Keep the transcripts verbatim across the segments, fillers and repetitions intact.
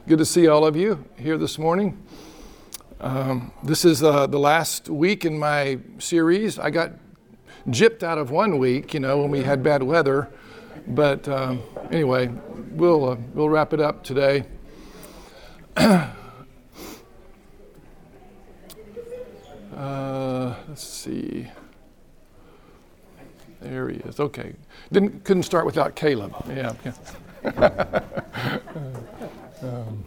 Good to see all of you here this morning. Um, this is uh, the last week in my series. I got gypped out of one week, you know, when we had bad weather. But um, anyway, we'll uh, we'll wrap it up today. uh, let's see. There he is. Okay. Didn't couldn't start without Caleb. Yeah. yeah. um,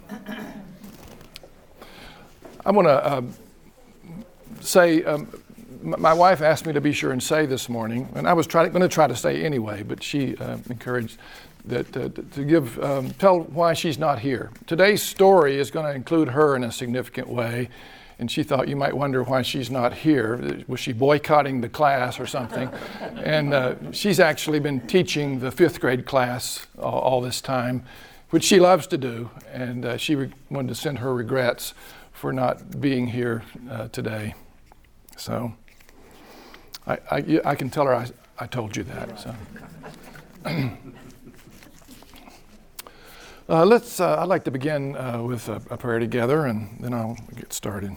I want to um, say. Um, My wife asked me to be sure and say this morning, and I was going to try to say anyway, but she uh, encouraged that uh, to give um, tell why she's not here. Today's story is going to include her in a significant way, and she thought you might wonder why she's not here. Was she boycotting the class or something? And uh, she's actually been teaching the fifth grade class all, all this time, which she loves to do, and uh, she re- wanted to send her regrets for not being here uh, today. So. I, I, I can tell her I, I told you that. So, uh, let's. Uh, I'd like to begin uh, with a, a prayer together, and then I'll get started.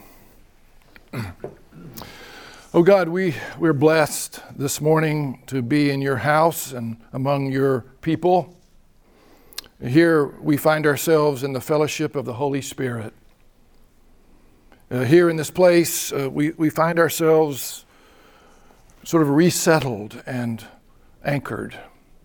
Oh God, we we're blessed this morning to be in your house and among your people. Here we find ourselves in the fellowship of the Holy Spirit. Uh, here in this place, uh, we we find ourselves sort of resettled and anchored.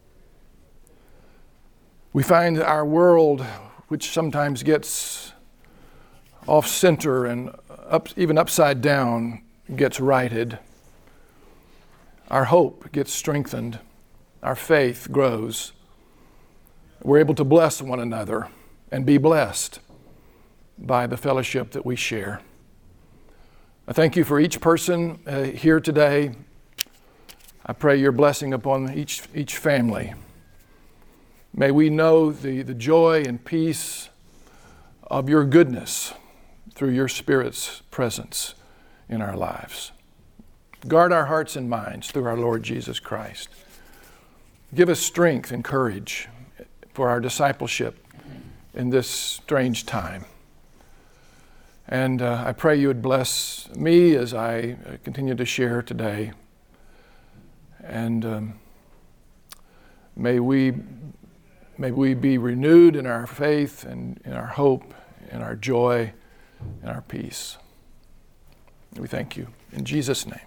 We find our world, which sometimes gets off center and up, even upside down, gets righted. Our hope gets strengthened. Our faith grows. We're able to bless one another and be blessed by the fellowship that we share. I thank you for each person uh, here today. I pray your blessing upon each each family. May we know the, the joy and peace of your goodness through your Spirit's presence in our lives. Guard our hearts and minds through our Lord Jesus Christ. Give us strength and courage for our discipleship in this strange time. And uh, I pray you would bless me as I continue to share today. And um, may we may we be renewed in our faith and in our hope, in our joy, and our peace. We thank you. In Jesus' name,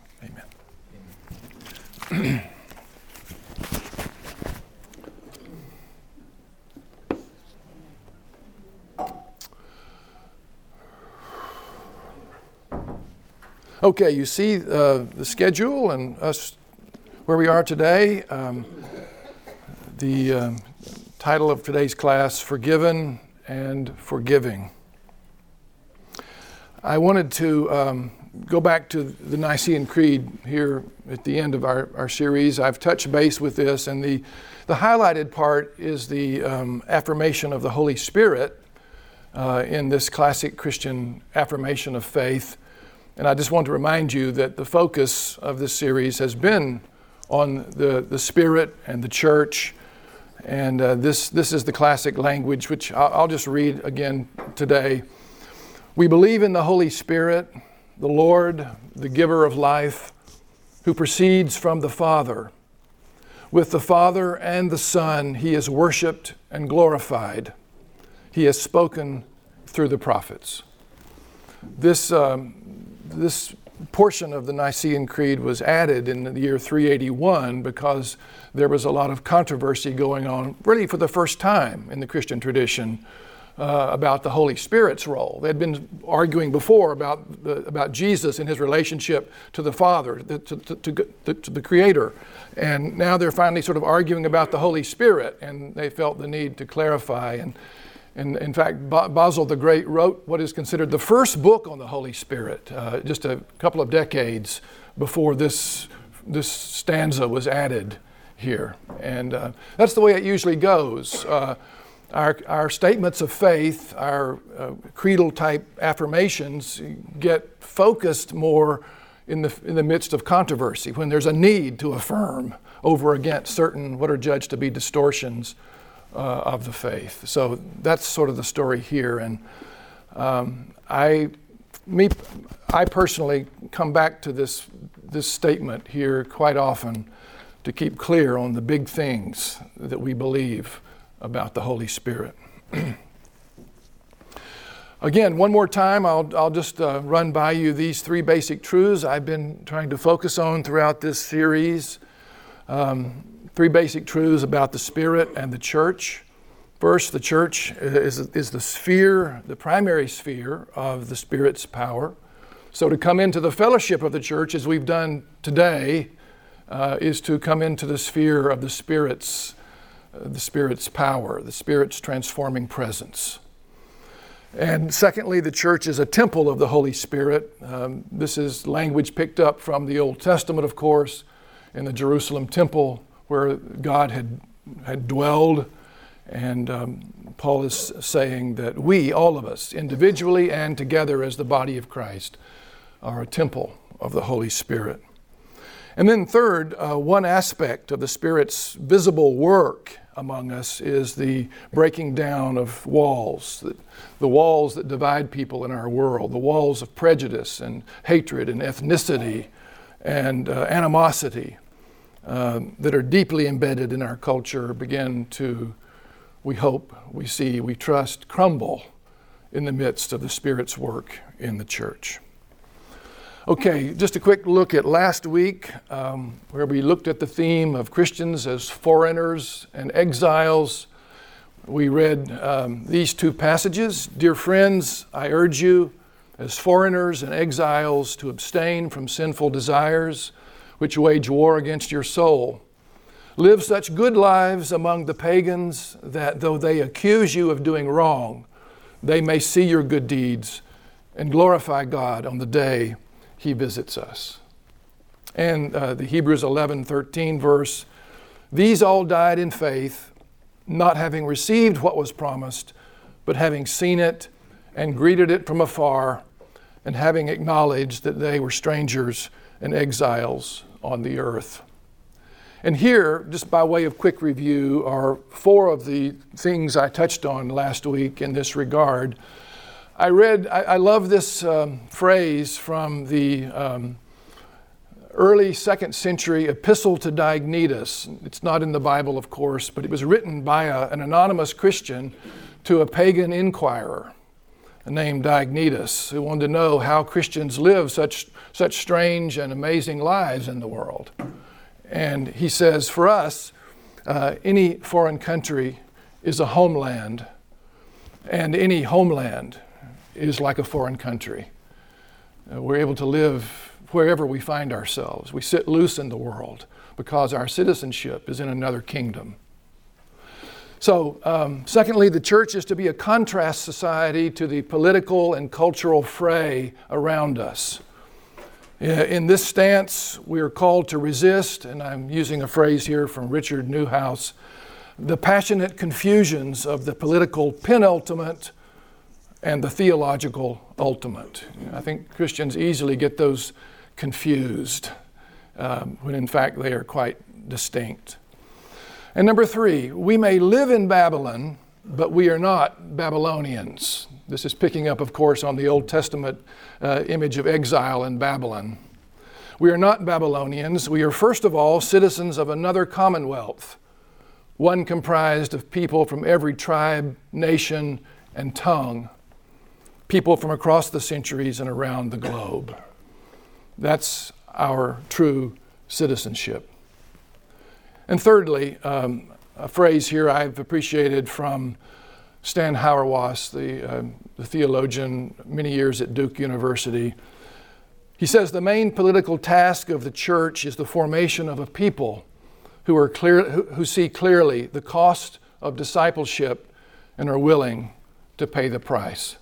amen. Okay, you see uh, the schedule and us where we are today. Um, the um, title of today's class, Forgiven and Forgiving. I wanted to um, go back to the Nicene Creed here at the end of our, our series. I've touched base with this, and the, the highlighted part is the um, affirmation of the Holy Spirit uh, in this classic Christian affirmation of faith. And I just want to remind you that the focus of this series has been on the, the Spirit and the church. And uh, this, this is the classic language, which I'll, I'll just read again today. We believe in the Holy Spirit, the Lord, the giver of life, who proceeds from the Father. With the Father and the Son, he is worshiped and glorified. He has spoken through the prophets. This, um, this portion of the Nicene Creed was added in the year three eighty-one because there was a lot of controversy going on, really for the first time in the Christian tradition, uh, about the Holy Spirit's role. They had been arguing before about the, about Jesus and his relationship to the Father, the, to, to, to, to the Creator. And now they're finally sort of arguing about the Holy Spirit, and they felt the need to clarify. And And in fact, Basil the Great wrote what is considered the first book on the Holy Spirit, uh, just a couple of decades before this this stanza was added here. And uh, that's the way it usually goes. Uh, our, our statements of faith, our uh, creedal type affirmations get focused more in the in the midst of controversy, when there's a need to affirm over against certain what are judged to be distortions uh, of the faith. So that's sort of the story here. And um, I, me, I personally come back to this this statement here quite often to keep clear on the big things that we believe about the Holy Spirit. Again, one more time, I'll, I'll just uh, run by you these three basic truths I've been trying to focus on throughout this series. Um, three basic truths about the Spirit and the church. First, the church is, is the sphere, the primary sphere of the Spirit's power. So to come into the fellowship of the church, as we've done today, uh, is to come into the sphere of the Spirit's, uh, the Spirit's power, the Spirit's transforming presence. And secondly, the church is a temple of the Holy Spirit. Um, this is language picked up from the Old Testament, of course, in the Jerusalem temple where God had, had dwelled. And um, Paul is saying that we, all of us, individually and together as the body of Christ, are a temple of the Holy Spirit. And then third, uh, one aspect of the Spirit's visible work among us is the breaking down of walls, the, the walls that divide people in our world, the walls of prejudice and hatred and ethnicity and uh, animosity uh, that are deeply embedded in our culture begin to, we hope, we see, we trust, crumble in the midst of the Spirit's work in the church. Okay, just a quick look at last week, um, where we looked at the theme of Christians as foreigners and exiles. We read um, these two passages. Dear friends, I urge you, as foreigners and exiles, to abstain from sinful desires, which wage war against your soul. Live such good lives among the pagans that though they accuse you of doing wrong, they may see your good deeds and glorify God on the day He visits us. And uh, the Hebrews eleven thirteen verse, these all died in faith, not having received what was promised, but having seen it and greeted it from afar, and having acknowledged that they were strangers and exiles on the earth. And here, just by way of quick review, are four of the things I touched on last week in this regard. I read, I, I love this um, phrase from the um, early second century Epistle to Diognetus. It's not in the Bible, of course, but it was written by a, an anonymous Christian to a pagan inquirer named Diognetus, who wanted to know how Christians live such, such strange and amazing lives in the world. And he says, for us, uh, any foreign country is a homeland, and any homeland is like a foreign country. Uh, we're able to live wherever we find ourselves. We sit loose in the world because our citizenship is in another kingdom. So, um, secondly, the church is to be a contrast society to the political and cultural fray around us. In this stance, we are called to resist, and I'm using a phrase here from Richard Newhouse, the passionate confusions of the political penultimate and the theological ultimate. I think Christians easily get those confused, um, when in fact they are quite distinct. And number three, we may live in Babylon, but we are not Babylonians. This is picking up, of course, on the Old Testament uh, image of exile in Babylon. We are not Babylonians. We are, first of all, citizens of another commonwealth, one comprised of people from every tribe, nation, and tongue, people from across the centuries and around the globe. That's our true citizenship. And thirdly, um, a phrase here I've appreciated from Stan Hauerwas, the, uh, the theologian, many years at Duke University. He says, the main political task of the church is the formation of a people who are clear, who, who see clearly the cost of discipleship and are willing to pay the price.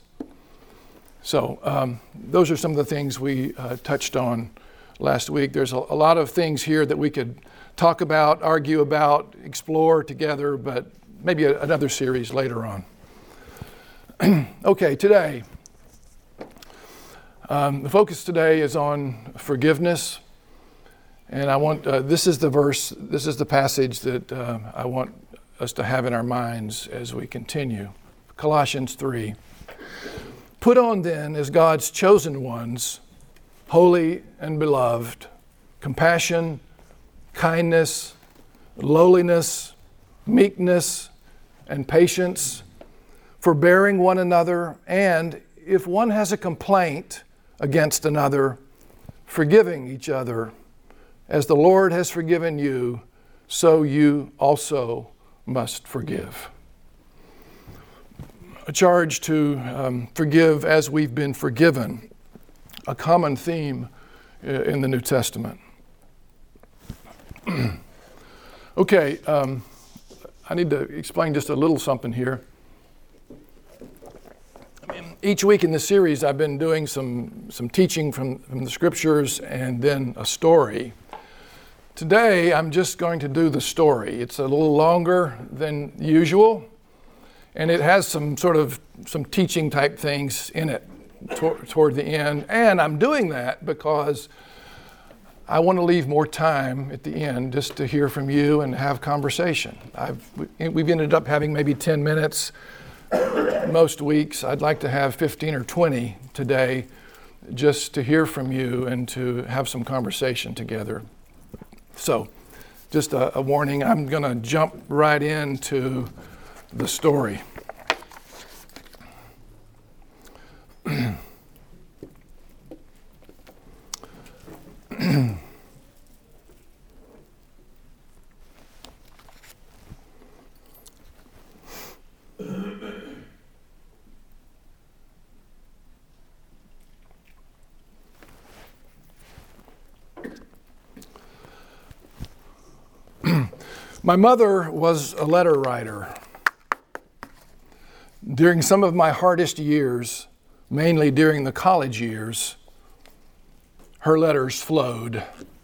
So um, those are some of the things we uh, touched on last week. There's a, a lot of things here that we could talk about, argue about, explore together, but maybe a, another series later on. Okay, today, um, the focus today is on forgiveness. And I want, uh, this is the verse, this is the passage that uh, I want us to have in our minds as we continue. Colossians three. Put on then as God's chosen ones, holy and beloved, compassion, kindness, lowliness, meekness, and patience, forbearing one another, and if one has a complaint against another, forgiving each other. As the Lord has forgiven you, so you also must forgive. A charge to um, forgive as we've been forgiven, a common theme in the New Testament. Okay, um, I need to explain just a little something here. Each week in this series, I've been doing some, some teaching from, from the scriptures and then a story. Today, I'm just going to do the story. It's a little longer than usual, and it has some sort of some teaching type things in it tor- toward the end. And I'm doing that because I want to leave more time at the end just to hear from you and have conversation. I've, we've ended up having maybe ten minutes most weeks. I'd like to have fifteen or twenty today just to hear from you and to have some conversation together. So, just a, a warning, I'm going to jump right into the story. My mother was a letter writer. During some of my hardest years, mainly during the college years, her letters flowed.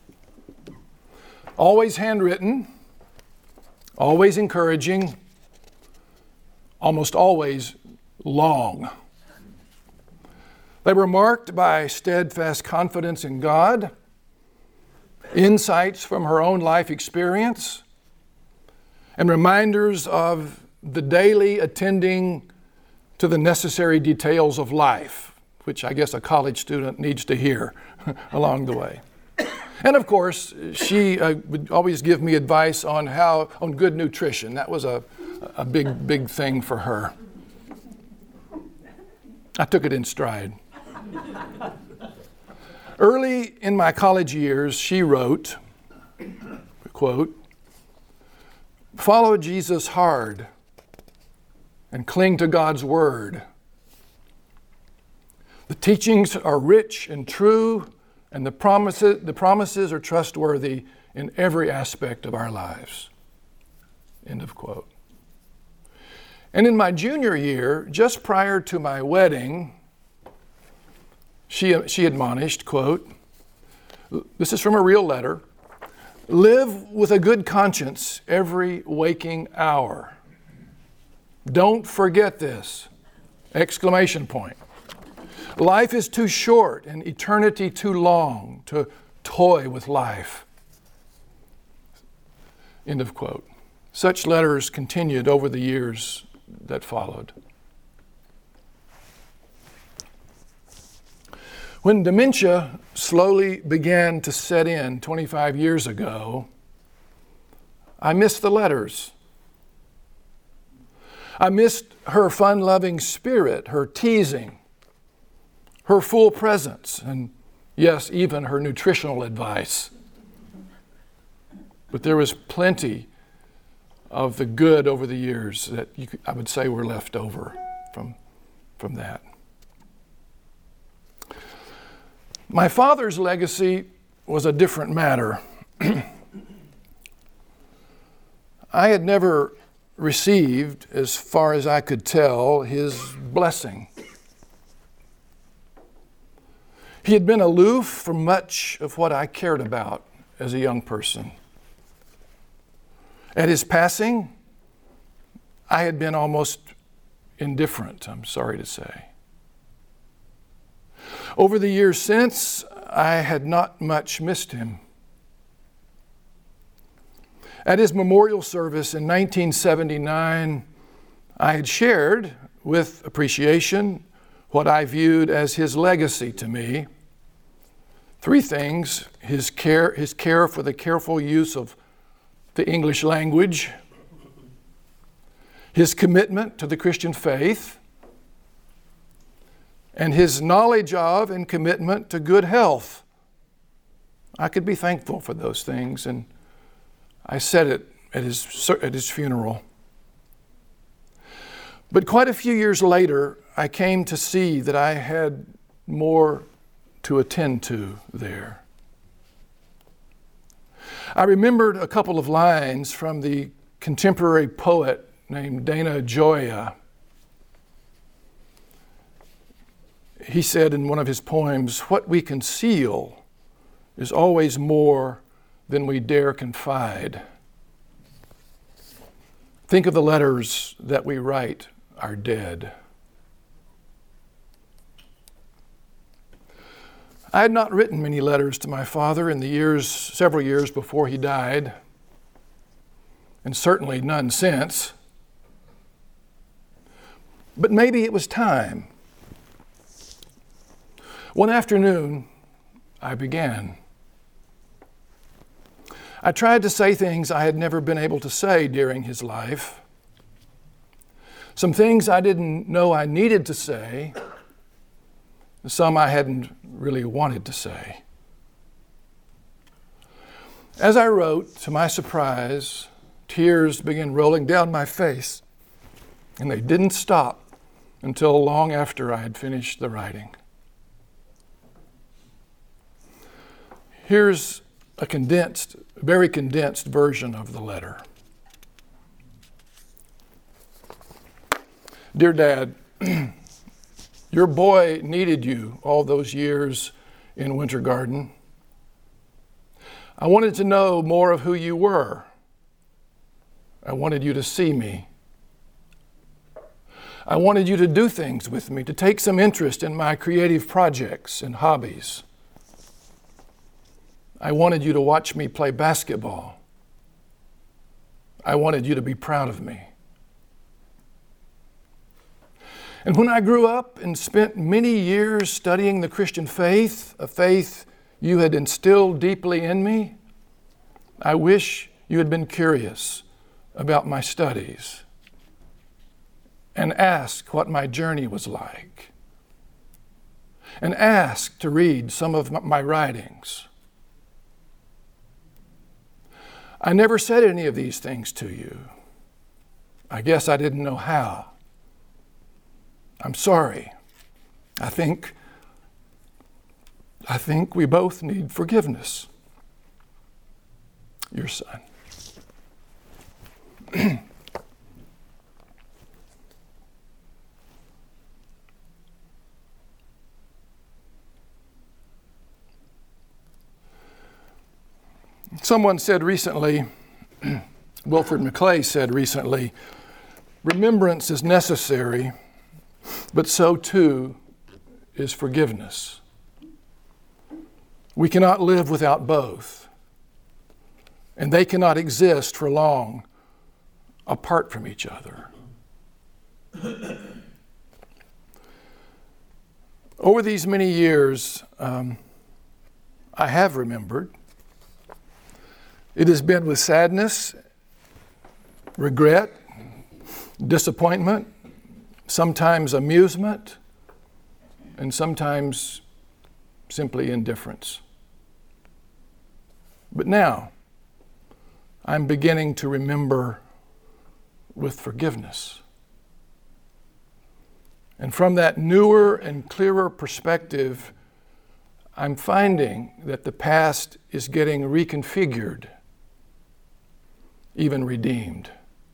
Always handwritten, always encouraging, almost always long. They were marked by steadfast confidence in God, insights from her own life experience, and reminders of the daily attending to the necessary details of life, which I guess a college student needs to hear along the way. And of course, she uh, would always give me advice on how, on good nutrition. That was a, a big, big thing for her. I took it in stride. Early in my college years, she wrote, quote, "Follow Jesus hard and cling to God's word. The teachings are rich and true, and the promises, the promises are trustworthy in every aspect of our lives." End of quote. And in my junior year, just prior to my wedding, she, she admonished, quote, this is from a real letter, "Live with a good conscience every waking hour. Don't forget this!" Exclamation point. "Life is too short and eternity too long to toy with life." End of quote. Such letters continued over the years that followed. When dementia slowly began to set in twenty-five years ago, I missed the letters. I missed her fun-loving spirit, her teasing, her full presence, and yes, even her nutritional advice. But there was plenty of the good over the years that you could, I would say were left over from, from that. My father's legacy was a different matter. I had never received, as far as I could tell, his blessing. He had been aloof from much of what I cared about as a young person. At his passing, I had been almost indifferent, I'm sorry to say. Over the years since, I had not much missed him. At his memorial service in nineteen seventy-nine, I had shared with appreciation what I viewed as his legacy to me. Three things: his care, his care for the careful use of the English language, his commitment to the Christian faith, and his knowledge of and commitment to good health. I could be thankful for those things, and I said it at his, at his funeral. But quite a few years later, I came to see that I had more to attend to there. I remembered a couple of lines from the contemporary poet named Dana Gioia. He said in one of his poems, "What we conceal is always more than we dare confide." Think of the letters that we write our dead. I had not written many letters to my father in the years, several years before he died, and certainly none since. But maybe it was time. One afternoon, I began. I tried to say things I had never been able to say during his life. Some things I didn't know I needed to say, some I hadn't really wanted to say. As I wrote, to my surprise, tears began rolling down my face, and they didn't stop until long after I had finished the writing. Here's a condensed, very condensed version of the letter. Dear Dad, your boy needed you all those years in Winter Garden. I wanted to know more of who you were. I wanted you to see me. I wanted you to do things with me, to take some interest in my creative projects and hobbies. I wanted you to watch me play basketball. I wanted you to be proud of me. And when I grew up and spent many years studying the Christian faith, a faith you had instilled deeply in me, I wish you had been curious about my studies and asked what my journey was like, and asked to read some of my writings. I never said any of these things to you. I guess I didn't know how. I'm sorry. I think, I think we both need forgiveness. Your son. Someone said recently, Wilfred McClay said recently, remembrance is necessary, but so too is forgiveness. We cannot live without both, and they cannot exist for long apart from each other. Over these many years, um, I have remembered. It has been with sadness, regret, disappointment, sometimes amusement, and sometimes simply indifference. But now, I'm beginning to remember with forgiveness. And from that newer and clearer perspective, I'm finding that the past is getting reconfigured, even redeemed.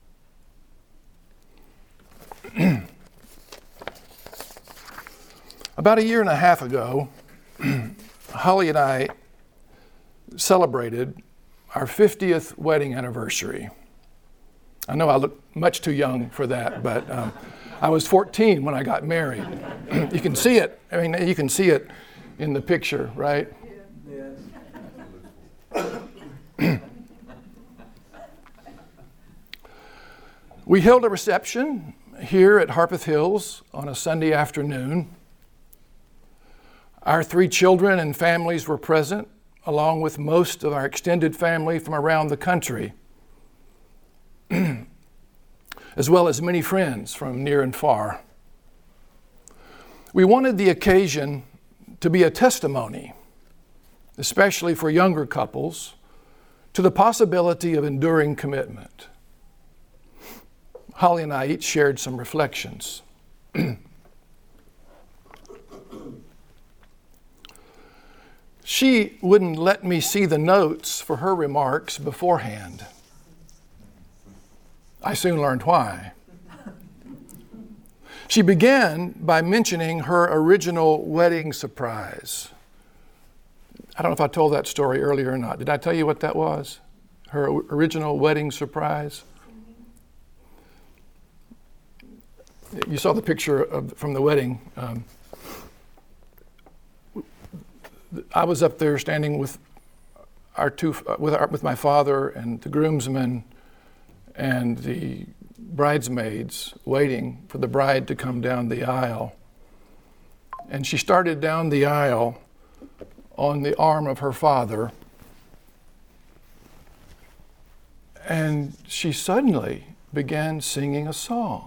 About a year and a half ago, Holly and I celebrated our fiftieth wedding anniversary. I know I look much too young for that, but um, I was fourteen when I got married. You can see it. I mean, you can see it in the picture, right? Yes. We held a reception here at Harpeth Hills on a Sunday afternoon. Our three children and families were present, along with most of our extended family from around the country, as well as many friends from near and far. We wanted the occasion to be a testimony, especially for younger couples, to the possibility of enduring commitment. Holly and I each shared some reflections. She wouldn't let me see the notes for her remarks beforehand. I soon learned why. She began by mentioning her original wedding surprise. I don't know if I told that story earlier or not. Did I tell you what that was? Her original wedding surprise? You saw the picture of, from the wedding. Um, I was up there standing with our two, with, our, with my father and the groomsmen and the bridesmaids waiting for the bride to come down the aisle. And she started down the aisle on the arm of her father. And she suddenly began singing a song.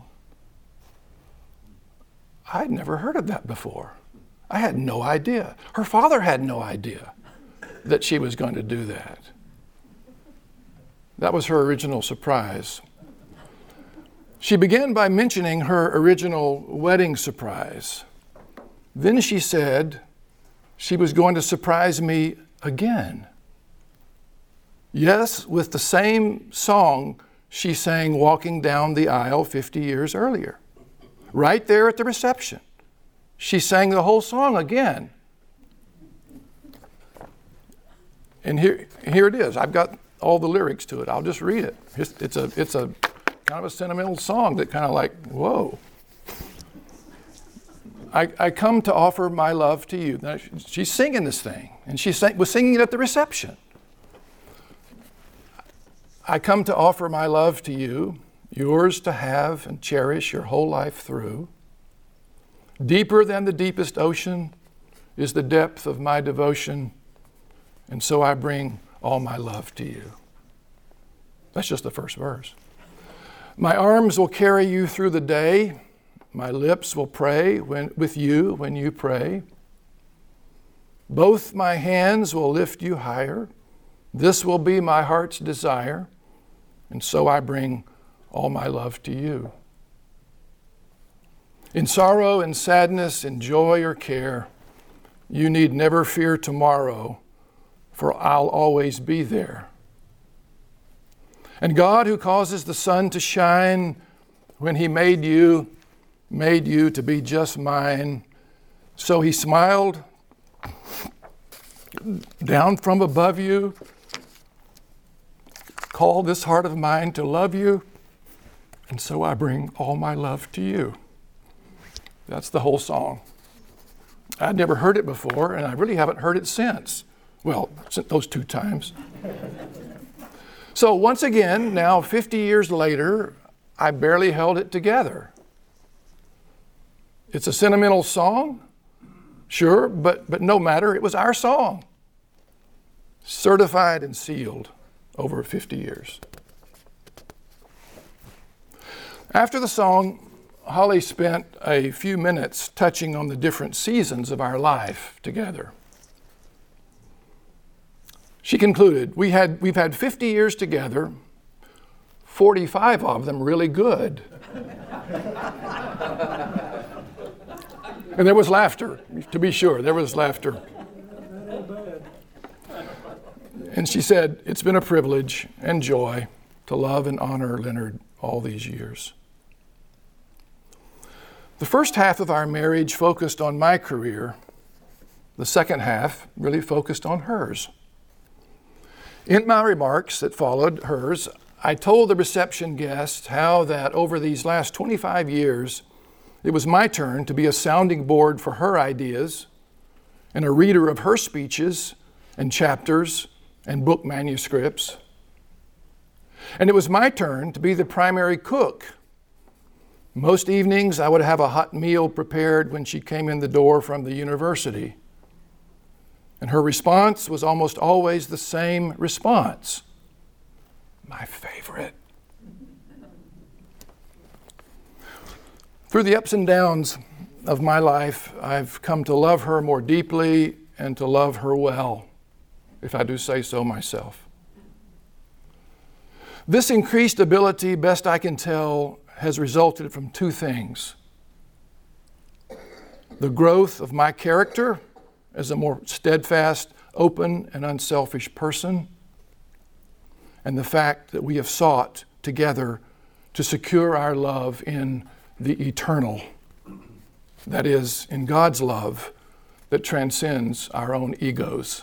I'd never heard of that before. I had no idea. Her father had no idea that she was going to do that. That was her original surprise. She began by mentioning her original wedding surprise. Then she said she was going to surprise me again. Yes, with the same song she sang walking down the aisle fifty years earlier. Right there at the reception. She sang the whole song again. And here, here it is. I've got all the lyrics to it. I'll just read it. It's, it's a, it's a kind of a sentimental song that kind of like, whoa. I, I come to offer my love to you. Now, she's singing this thing, and she sang, was singing it at the reception. I come to offer my love to you, yours to have and cherish your whole life through. Deeper than the deepest ocean is the depth of my devotion, and so I bring all my love to you. That's just the first verse. My arms will carry you through the day. My lips will pray when, with you when you pray. Both my hands will lift you higher. This will be my heart's desire, and so I bring all my love to you. In sorrow and sadness, in joy or care, you need never fear tomorrow, for I'll always be there. And God, who causes the sun to shine when He made you, made you to be just mine. So He smiled down from above you, called this heart of mine to love you, and so I bring all my love to you. That's the whole song. I'd never heard it before, and I really haven't heard it since. Well, since those two times. So once again, now fifty years later, I barely held it together. It's a sentimental song, sure, but, but no matter, it was our song. Certified and sealed over fifty years. After the song, Holly spent a few minutes touching on the different seasons of our life together. She concluded, we had, we've had fifty years together, forty-five of them really good. And there was laughter, to be sure, there was laughter. And she said, it's been a privilege and joy to love and honor Leonard all these years. The first half of our marriage focused on my career. The second half really focused on hers. In my remarks that followed hers, I told the reception guests how that over these last twenty-five years, it was my turn to be a sounding board for her ideas and a reader of her speeches and chapters and book manuscripts. And it was my turn to be the primary cook. Most evenings, I would have a hot meal prepared when she came in the door from the university. And her response was almost always the same response. My favorite. Through the ups and downs of my life, I've come to love her more deeply and to love her well, if I do say so myself. This increased ability, best I can tell, has resulted from two things. The growth of my character as a more steadfast, open, and unselfish person, and the fact that we have sought together to secure our love in the eternal, that is, in God's love that transcends our own egos.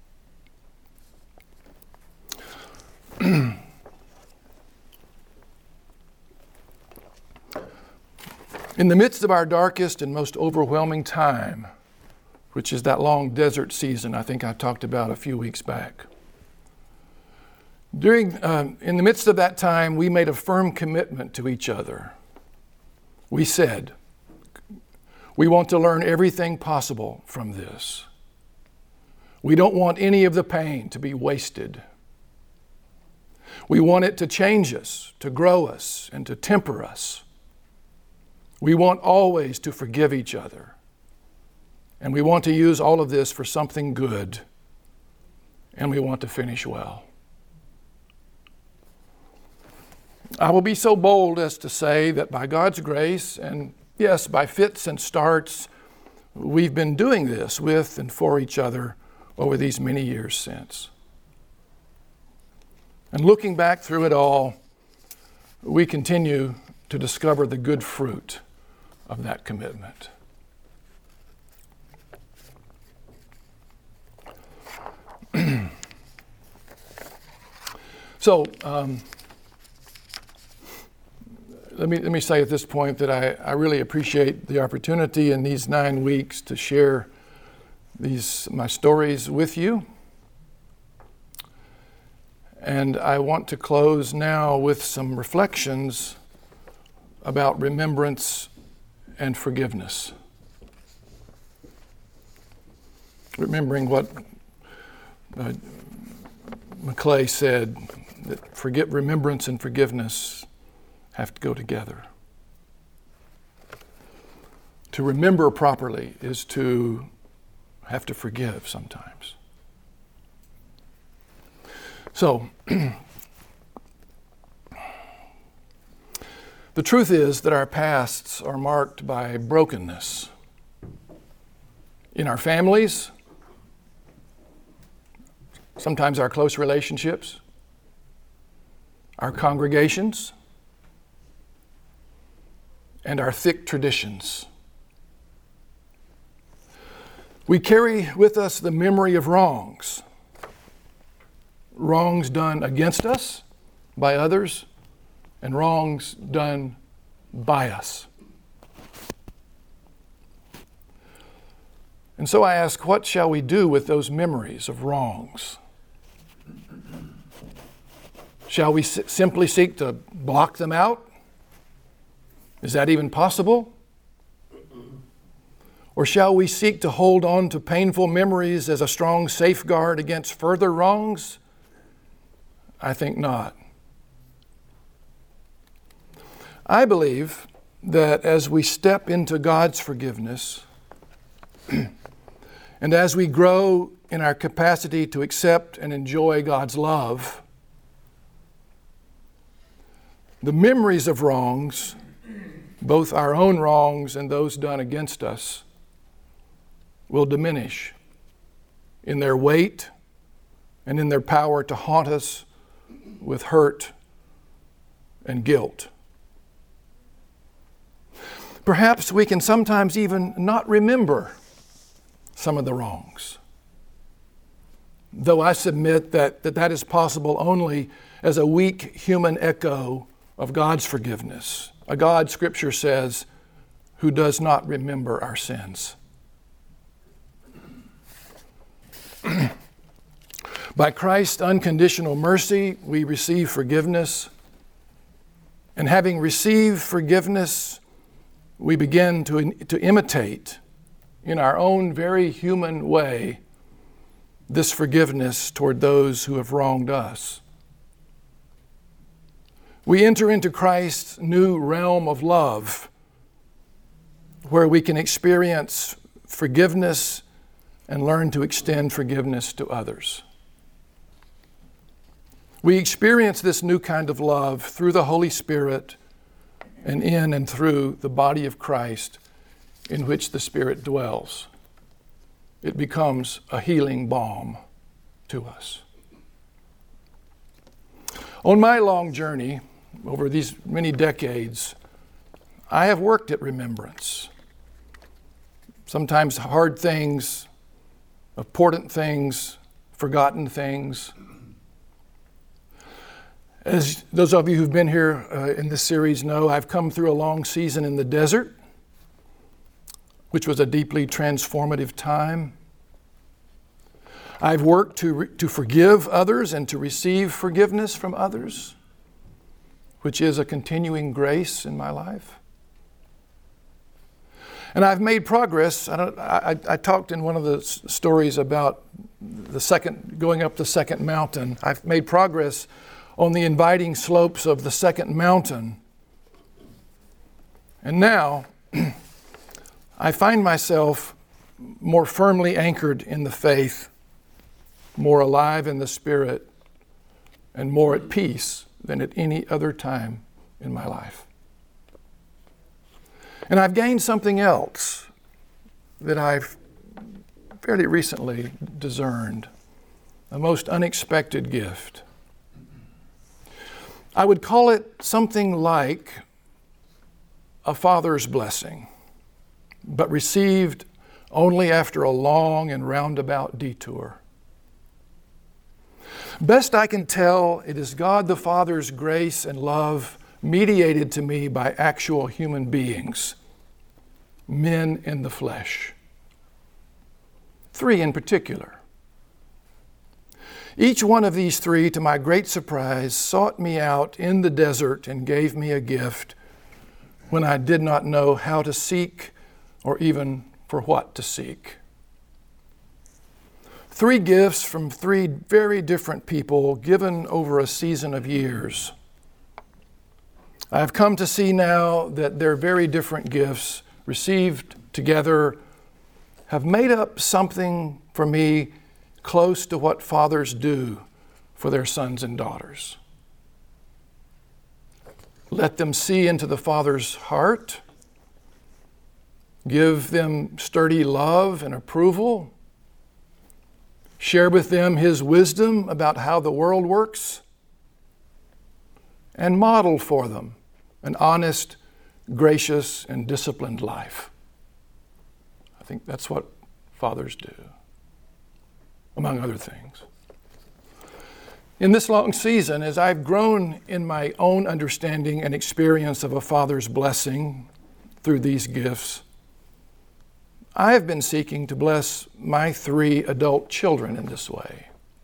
In the midst of our darkest and most overwhelming time, which is that long desert season I think I talked about a few weeks back, during, uh, in the midst of that time, we made a firm commitment to each other. We said, we want to learn everything possible from this. We don't want any of the pain to be wasted. We want it to change us, to grow us, and to temper us. We want always to forgive each other. And we want to use all of this for something good. And we want to finish well. I will be so bold as to say that by God's grace, and yes, by fits and starts, we've been doing this with and for each other over these many years since. And looking back through it all, we continue to discover the good fruit of that commitment. So, um, let me let me say at this point that I, I really appreciate the opportunity in these nine weeks to share these my stories with you. And I want to close now with some reflections about remembrance and forgiveness. Remembering what uh, Maclay said, that forget remembrance and forgiveness have to go together. To remember properly is to have to forgive sometimes. So, the truth is that our pasts are marked by brokenness in our families, sometimes our close relationships, our congregations, and our thick traditions. We carry with us the memory of wrongs, wrongs done against us by others, and wrongs done by us. And so I ask, what shall we do with those memories of wrongs? Shall we s- simply seek to block them out? Is that even possible? Or shall we seek to hold on to painful memories as a strong safeguard against further wrongs? I think not. I believe that as we step into God's forgiveness, and as we grow in our capacity to accept and enjoy God's love, the memories of wrongs, both our own wrongs and those done against us, will diminish in their weight and in their power to haunt us with hurt and guilt. Perhaps we can sometimes even not remember some of the wrongs, though I submit that that, that is possible only as a weak human echo of God's forgiveness, a God, Scripture says, who does not remember our sins. By Christ's unconditional mercy, we receive forgiveness. And having received forgiveness, we begin to, to imitate in our own very human way this forgiveness toward those who have wronged us. We enter into Christ's new realm of love, where we can experience forgiveness and learn to extend forgiveness to others. We experience this new kind of love through the Holy Spirit and in and through the body of Christ in which the Spirit dwells. It becomes a healing balm to us. On my long journey, over these many decades, I have worked at remembrance. Sometimes hard things, important things, forgotten things. As those of you who've been here uh, in this series know, I've come through a long season in the desert, which was a deeply transformative time. I've worked to, re- to forgive others and to receive forgiveness from others, which is a continuing grace in my life. And I've made progress. I, don't, I, I talked in one of the s- stories about the second, going up the second mountain. I've made progress on the inviting slopes of the second mountain. And now I find myself more firmly anchored in the faith, more alive in the Spirit, and more at peace than at any other time in my life. And I've gained something else that I've fairly recently discerned, a most unexpected gift. I would call it something like a father's blessing, but received only after a long and roundabout detour. Best I can tell, it is God the Father's grace and love mediated to me by actual human beings, men in the flesh. Three in particular. Each one of these three, to my great surprise, sought me out in the desert and gave me a gift when I did not know how to seek or even for what to seek. Three gifts from three very different people given over a season of years. I have come to see now that their very different gifts received together have made up something for me close to what fathers do for their sons and daughters. Let them see into the Father's heart, give them sturdy love and approval, share with them His wisdom about how the world works, and model for them an honest, gracious, and disciplined life. I think that's what fathers do, among other things. In this long season, as I've grown in my own understanding and experience of a father's blessing through these gifts, I have been seeking to bless my three adult children in this way.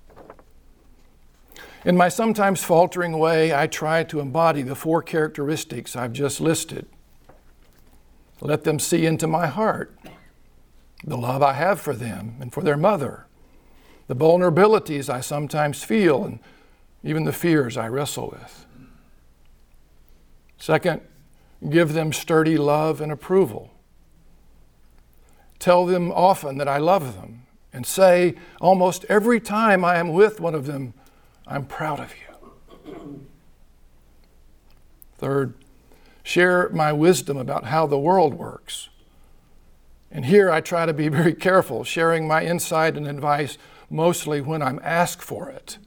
In my sometimes faltering way, I try to embody the four characteristics I've just listed. Let them see into my heart the love I have for them and for their mother, the vulnerabilities I sometimes feel, and even the fears I wrestle with. Second, give them sturdy love and approval. Tell them often that I love them, and say almost every time I am with one of them, I'm proud of you. Third, share my wisdom about how the world works. And here I try to be very careful, sharing my insight and advice mostly when I'm asked for it.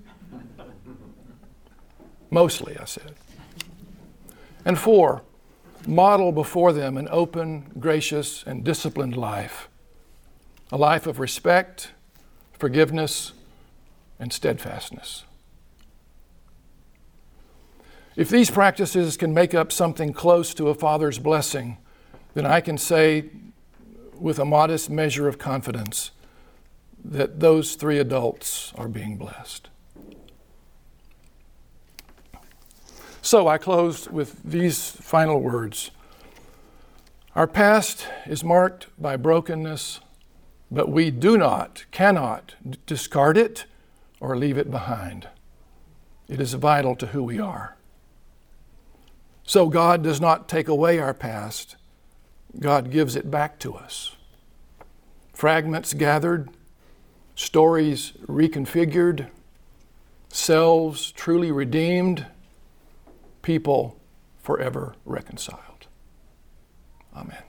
Mostly, I said. And four, model before them an open, gracious, and disciplined life. A life of respect, forgiveness, and steadfastness. If these practices can make up something close to a father's blessing, then I can say with a modest measure of confidence that those three adults are being blessed. So I close with these final words. Our past is marked by brokenness, but we do not, cannot discard it or leave it behind. It is vital to who we are. So God does not take away our past. God gives it back to us. Fragments gathered, stories reconfigured, selves truly redeemed, people forever reconciled. Amen.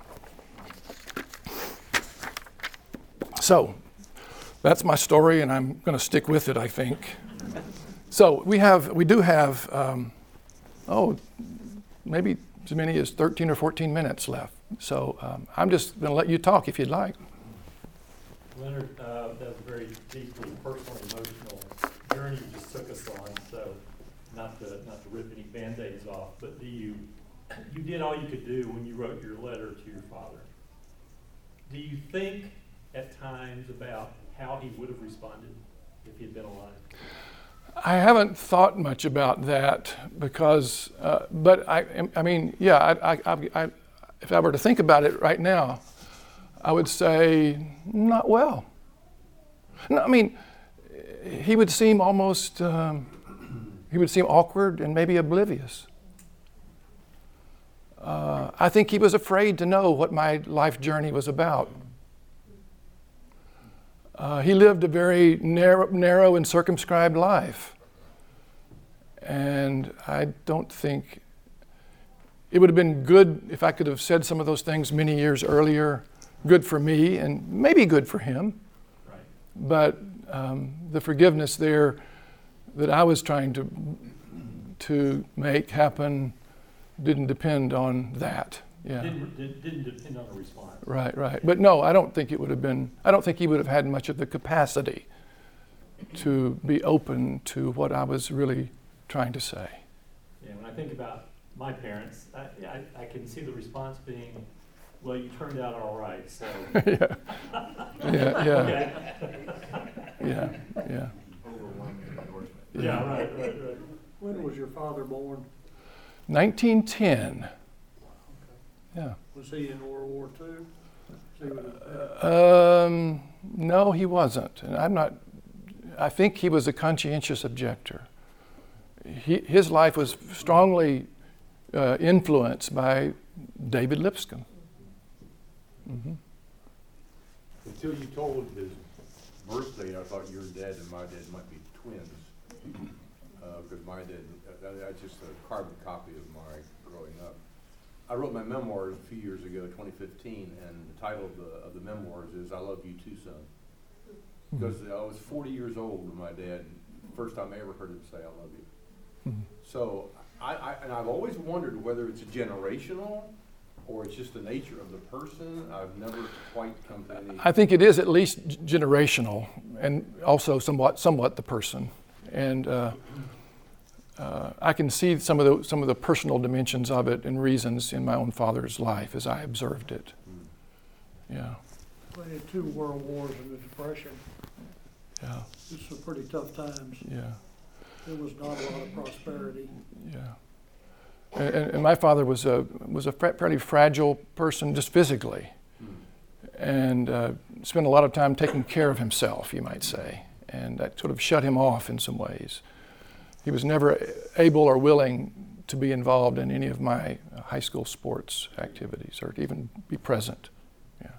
So, that's my story, and I'm going to stick with it, I think. So we have, we do have, um, oh, maybe as many as thirteen or fourteen minutes left. So um, I'm just going to let you talk if you'd like. Leonard, uh, that was a very deeply personal, emotional journey you just took us on. So, not to not to rip any band-aids off, but do you you did all you could do when you wrote your letter to your father. Do you think at times about how he would have responded if he had been alive? I haven't thought much about that because, uh, but I, I mean, yeah, I, I, I, I, if I were to think about it right now, I would say not well. No, I mean, he would seem almost, um, he would seem awkward and maybe oblivious. Uh, I think he was afraid to know what my life journey was about. Uh, he lived a very narrow, narrow and circumscribed life. And I don't think it would have been good if I could have said some of those things many years earlier. Good for me and maybe good for him. Right. But um, the forgiveness there that I was trying to to make happen didn't depend on that. Yeah. Didn't, did, didn't depend on a response. Right, right. But no, I don't think it would have been, I don't think he would have had much of the capacity to be open to what I was really trying to say. Yeah, when I think about my parents, I, I, I can see the response being, well, you turned out all right, so. yeah. Yeah, yeah. Okay. Yeah, yeah. Overwhelming endorsement. Yeah, yeah, right, right, right. When was your father born? nineteen ten. Yeah. Was he in World War Two? Um, no, he wasn't. And I'm not, I think he was a conscientious objector. He, his life was strongly uh, influenced by David Lipscomb. Mm-hmm. Until you told his birth date, I thought your dad and my dad might be twins. Because uh, my dad, that, that's just a carbon copy of my growing up. I wrote my memoirs a few years ago, twenty fifteen, and the title of the, of the memoirs is I Love You Too, Son. Because mm-hmm. I was forty years old when my dad, first time I ever heard him say I love you. Mm-hmm. So, I, I and I've always wondered whether it's generational or it's just the nature of the person. I've never quite come to any... I think it is at least generational and also somewhat somewhat the person. And uh, Uh, I can see some of the some of the personal dimensions of it and reasons in my own father's life as I observed it. Yeah. We had two world wars and the Depression. Yeah. This was pretty tough times. Yeah. There was not a lot of prosperity. Yeah. And, and my father was a was a fairly fragile person, just physically, and uh, spent a lot of time taking care of himself, you might say, and that sort of shut him off in some ways. He was never able or willing to be involved in any of my high school sports activities or to even be present. Yeah.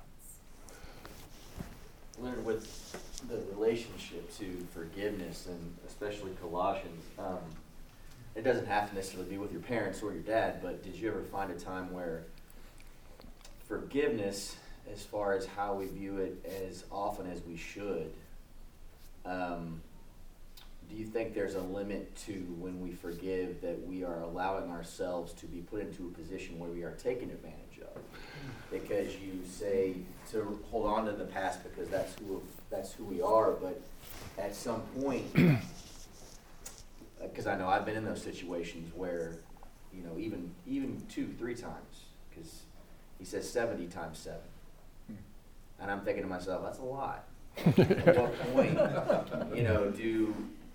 Leonard, with the relationship to forgiveness and especially Colossians, um, it doesn't have to necessarily be with your parents or your dad, but did you ever find a time where forgiveness, as far as how we view it as often as we should, um, do you think there's a limit to when we forgive that we are allowing ourselves to be put into a position where we are taken advantage of? Because you say to hold on to the past because that's who that's who we are, but at some point, because I know I've been in those situations where, you know, even even two, three times, because he says seventy times seven, and I'm thinking to myself, that's a lot. At what point, you know, do,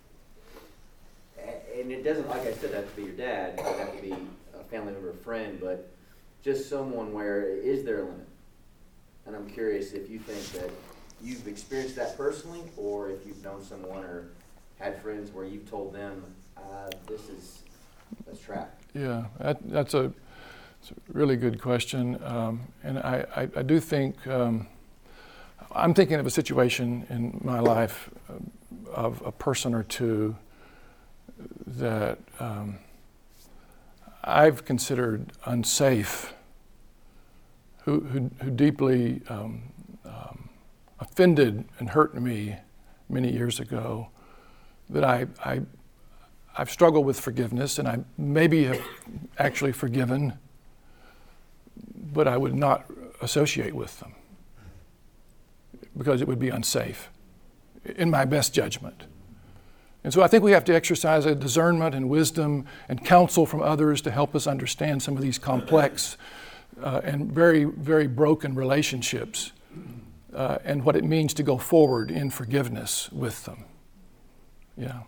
a- and it doesn't, like I said, have to be your dad, it doesn't have to be a family member or friend, but just someone where, is there a limit? And I'm curious if you think that you've experienced that personally, or if you've known someone or had friends where you've told them, uh, this is, let's trap. Yeah, that, that's a, it's a really good question. Um, and I, I, I do think, um, I'm thinking of a situation in my life um, of a person or two that um, I've considered unsafe, who, who, who deeply um, um, offended and hurt me many years ago, that I, I, I've struggled with forgiveness, and I maybe have actually forgiven, but I would not associate with them because it would be unsafe, in my best judgment. And so I think we have to exercise a discernment and wisdom and counsel from others to help us understand some of these complex uh, and very, very broken relationships uh, and what it means to go forward in forgiveness with them. Yeah.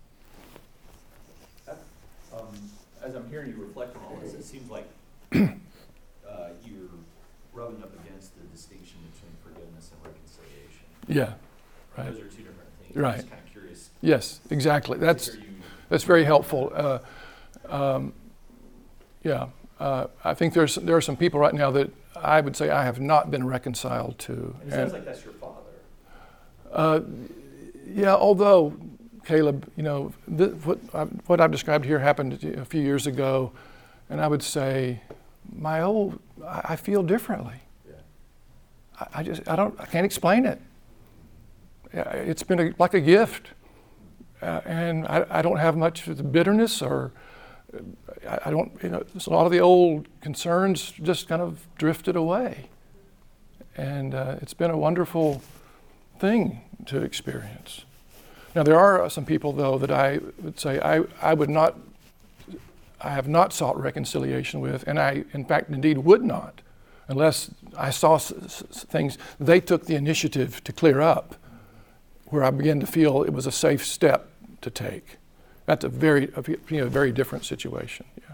Um, as I'm hearing you reflect on all this, it seems like uh, you're rubbing up against the distinction between forgiveness and reconciliation. Yeah, right. Those are two different things. Right. I'm just kind of curious. Yes, exactly. That's to hear you- that's very helpful. Uh, um, yeah, uh, I think there's there are some people right now that I would say I have not been reconciled to. And it sounds like that's your father. Uh, yeah, although, Caleb, you know, th- what, I, what I've described here happened a few years ago, and I would say, my old, I, I feel differently. Yeah. I, I just, I don't, I can't explain it. Yeah, it's been a, like a gift, uh, and I, I don't have much of the bitterness, or I, I don't, you know, so a lot of the old concerns just kind of drifted away, and uh, it's been a wonderful thing to experience. Now, there are some people, though, that I would say I, I would not, I have not sought reconciliation with, and I, in fact, indeed would not, unless I saw s- s- things they took the initiative to clear up, where I began to feel it was a safe step to take. That's a very, a, you know, very different situation. Yeah.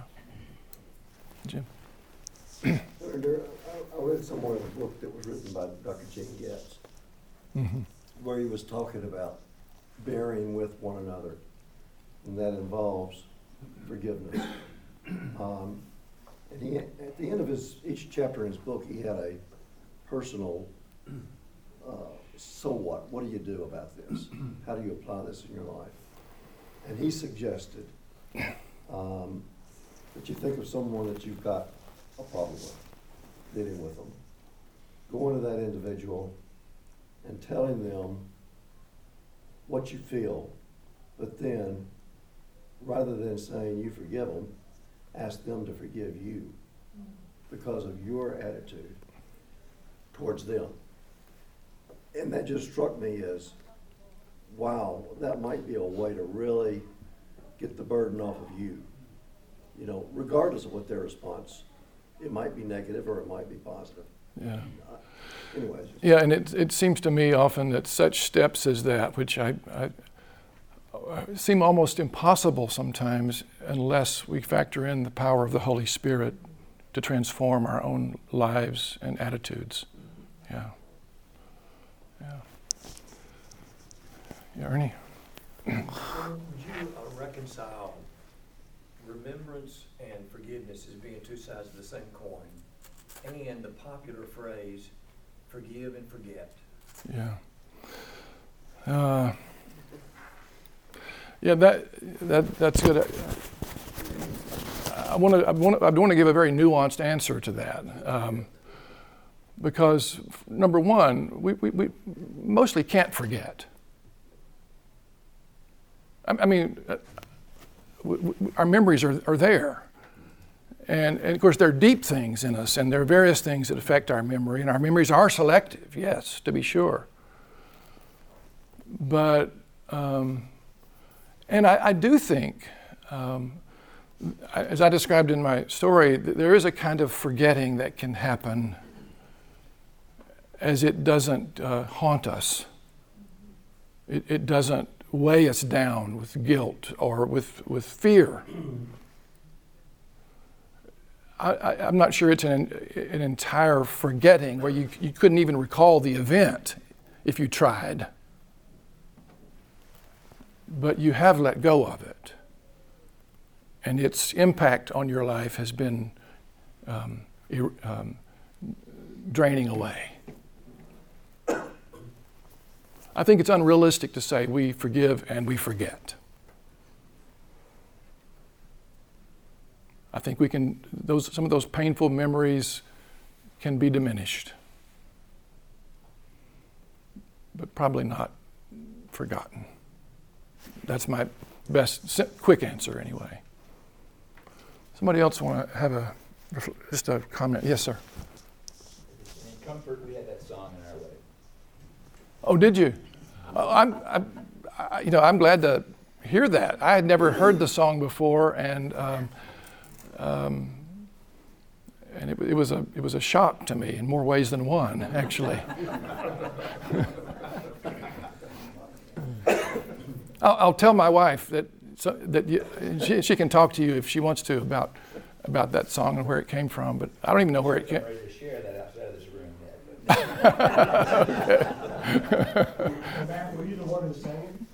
Jim. Senator, I, I read somewhere in a book that was written by Doctor Jane Getz, Mm-hmm. where he was talking about bearing with one another, and that involves forgiveness. Um, and he, at the end of his each chapter in his book, he had a personal, uh, so what? What do you do about this? How do you apply this in your life? And he suggested um, that you think of someone that you've got a problem with, dealing with them, going to that individual and telling them what you feel, but then, rather than saying you forgive them, ask them to forgive you because of your attitude towards them. And that just struck me as, wow, that might be a way to really get the burden off of you. You know, regardless of what their response, it might be negative or it might be positive. Yeah. Uh, Anyways. Yeah, and it it seems to me often that such steps as that, which I, I seem almost impossible sometimes unless we factor in the power of the Holy Spirit to transform our own lives and attitudes. Yeah. Yeah. Yeah, Ernie? Would you uh, reconcile remembrance and forgiveness as being two sides of the same coin, and the popular phrase, forgive and forget? Yeah. Uh, yeah, that that that's good. I want to I want I want to give a very nuanced answer to that, um, because number one, we, we we mostly can't forget. I, I mean, uh, we, we, our memories are are there. And, and of course, there are deep things in us, and there are various things that affect our memory, and our memories are selective, yes, to be sure. But, um, and I, I do think, um, I, as I described in my story, that there is a kind of forgetting that can happen as it doesn't uh, haunt us It, it doesn't weigh us down with guilt or with, with fear. I, I, I'm not sure it's an, an entire forgetting where you, you couldn't even recall the event if you tried. But you have let go of it. And its impact on your life has been um, er, um, draining away. I think it's unrealistic to say we forgive and we forget. I think we can, those, some of those painful memories can be diminished, but probably not forgotten. That's my best, quick answer anyway. Somebody else want to have a, just a comment? Yes, sir. In Comfort, we had that song in our wedding. Oh, did you? Oh, I'm, I'm, I, you know, I'm glad to hear that. I had never heard the song before, and um, um, and it, it was a it was a shock to me in more ways than one, actually. I'll, I'll tell my wife that so, that you, she, she can talk to you if she wants to about about that song and where it came from, but I don't even know where it came. I'm ready to share that outside of this room yet. But Matt, were you the one who sang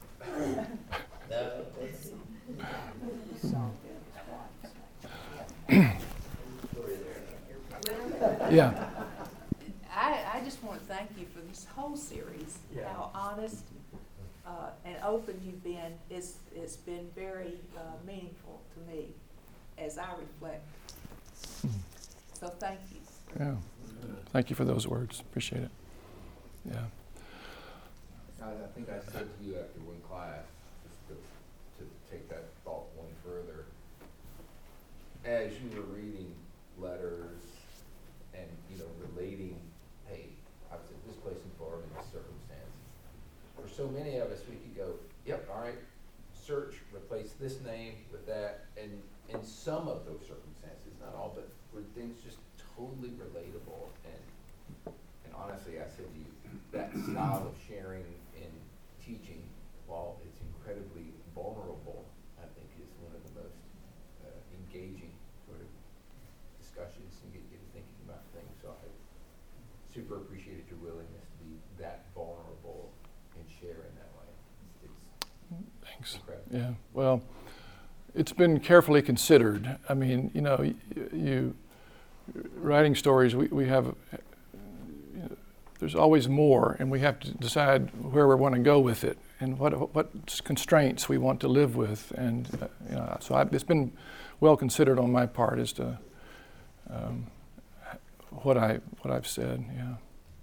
it? Yeah. I, I just want to thank you for this whole series. Yeah. How honest uh, and open you've been. It's, it's been very uh, meaningful to me as I reflect. So thank you. Yeah. Thank you for those words. Appreciate it. Yeah. I, I think I said to you after one class, just to, to take that thought one further, as you were reading letters and, you know, relating, hey, I was at this place in Florida in this circumstance. For so many of us, we could go, yep, all right, search, replace this name with that, and in some of those circumstances, not all, but were things just totally relatable. And and honestly, I said to you, that style of sharing in teaching, while it's incredibly vulnerable, I think is one of the most uh, engaging sort of discussions and get you to thinking about things. So I super appreciated your willingness to be that vulnerable and share in that way. It's, it's Thanks. incredible. Yeah. Well, it's been carefully considered. I mean, you know, you, you writing stories, we, we have, you know, there's always more, and we have to decide where we want to go with it and what what constraints we want to live with. And uh, you know, so I, it's been well considered on my part as to um, what I what I've said. Yeah.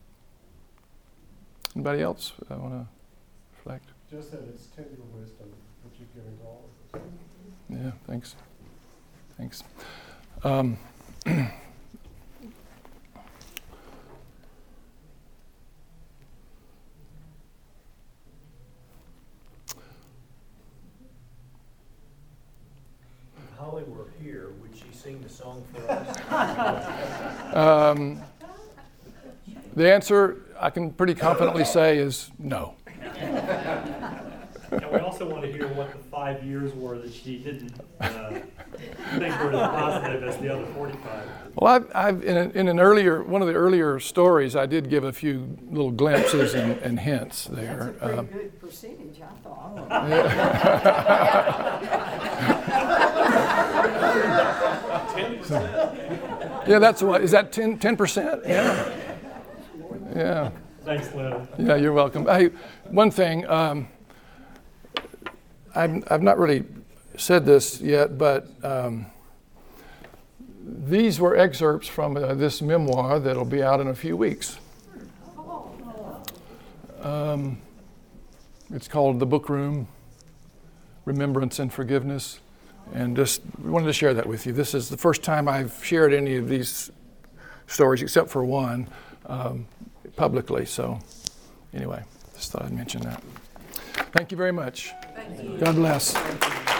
Anybody else uh, want to reflect? Just that it's tender wisdom that you've given to all of us. Yeah, thanks. Thanks. Um, If Holly were here, would she sing the song for us? um, the answer I can pretty confidently say is no. And we also want to hear what the five years were that she didn't uh, think were as positive as the other forty-five. Well, I've, I've in, a, in an earlier, one of the earlier stories, I did give a few little glimpses and, and hints there. That's a pretty Um, good percentage, I thought. Ten percent. yeah, that's what, is that ten percent? Yeah. Yeah. Thanks, Lynn. Yeah, you're welcome. Hey, one thing, um, I've, I've not really said this yet, but um, these were excerpts from uh, this memoir that'll be out in a few weeks. Um, it's called The Book Room, Remembrance and Forgiveness. And just wanted to share that with you. This is the first time I've shared any of these stories, except for one, um, publicly. So anyway, just thought I'd mention that. Thank you very much. Thank you. God bless.